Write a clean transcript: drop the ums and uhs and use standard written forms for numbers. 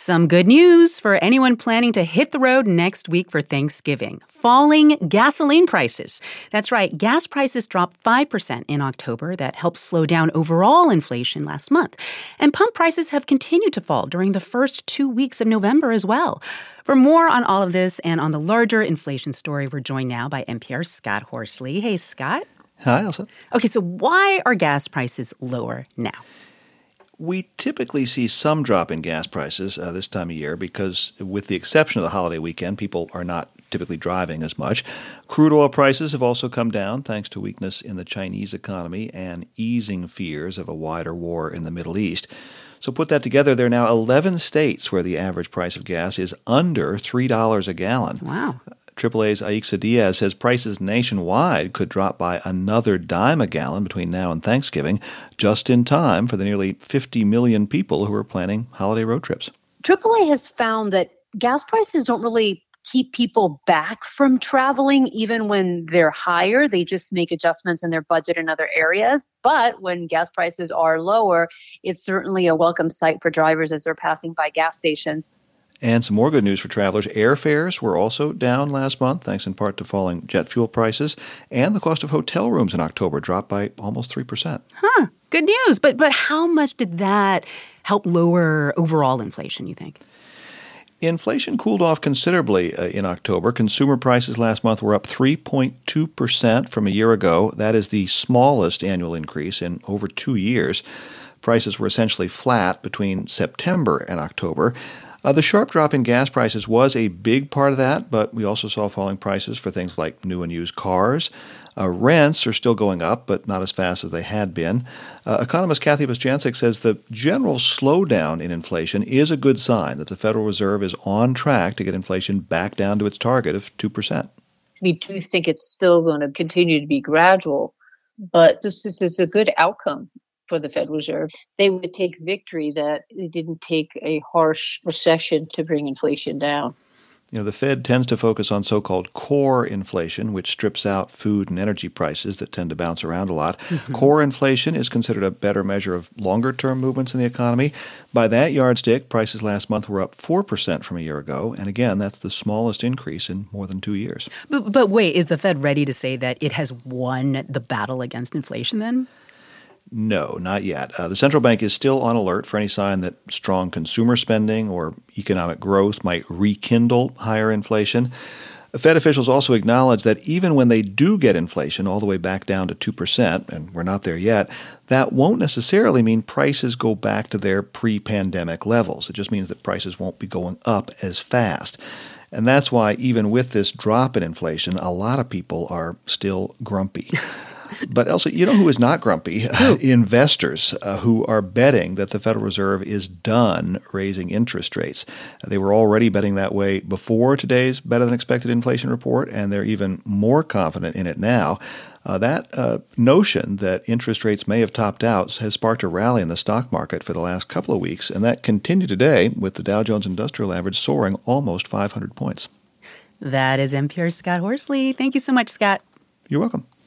Some good news for anyone planning to hit the road next week for Thanksgiving. Falling gasoline prices. That's right, gas prices dropped 5% in October. That helped slow down overall inflation last month. And pump prices have continued to fall during the first 2 weeks of November as well. For more on all of this and on the larger inflation story, we're joined now by NPR's Scott Horsley. Hey, Scott. Hi, Elsa. Okay, so why are gas prices lower now? We typically see some drop in gas prices this time of year because, with the exception of the holiday weekend, people are not typically driving as much. Crude oil prices have also come down thanks to weakness in the Chinese economy and easing fears of a wider war in the Middle East. So put that together, there are now 11 states where the average price of gas is under $3 a gallon. Wow. AAA's Aixa Diaz says prices nationwide could drop by another dime a gallon between now and Thanksgiving, just in time for the nearly 50 million people who are planning holiday road trips. AAA has found that gas prices don't really keep people back from traveling even when they're higher. They just make adjustments in their budget in other areas. But when gas prices are lower, it's certainly a welcome sight for drivers as they're passing by gas stations. And some more good news for travelers. Airfares were also down last month, thanks in part to falling jet fuel prices. And the cost of hotel rooms in October dropped by almost 3%. Good news. But how much did that help lower overall inflation, you think? Inflation cooled off considerably in October. Consumer prices last month were up 3.2% from a year ago. That is the smallest annual increase in over 2 years. Prices were essentially flat between September and October. The sharp drop in gas prices was a big part of that, but we also saw falling prices for things like new and used cars. Rents are still going up, but not as fast as they had been. Economist Kathy Bostjancic says the general slowdown in inflation is a good sign that the Federal Reserve is on track to get inflation back down to its target of 2%. We do think it's still going to continue to be gradual, but this is a good outcome for the Federal Reserve. They would take victory that it didn't take a harsh recession to bring inflation down. You know, the Fed tends to focus on so-called core inflation, which strips out food and energy prices that tend to bounce around a lot. Core inflation is considered a better measure of longer-term movements in the economy. By that yardstick, prices last month were up 4% from a year ago. And again, that's the smallest increase in more than 2 years. But wait, is the Fed ready to say that it has won the battle against inflation then? No, not yet. The central bank is still on alert for any sign that strong consumer spending or economic growth might rekindle higher inflation. Fed officials also acknowledge that even when they do get inflation all the way back down to 2%, and we're not there yet, that won't necessarily mean prices go back to their pre-pandemic levels. It just means that prices won't be going up as fast. And that's why even with this drop in inflation, a lot of people are still grumpy. But Elsa, you know who is not grumpy? Investors who are betting that the Federal Reserve is done raising interest rates. They were already betting that way before today's better-than-expected inflation report, and they're even more confident in it now. That notion that interest rates may have topped out has sparked a rally in the stock market for the last couple of weeks, and that continued today with the Dow Jones Industrial Average soaring almost 500 points. That is NPR's Scott Horsley. Thank you so much, Scott. You're welcome.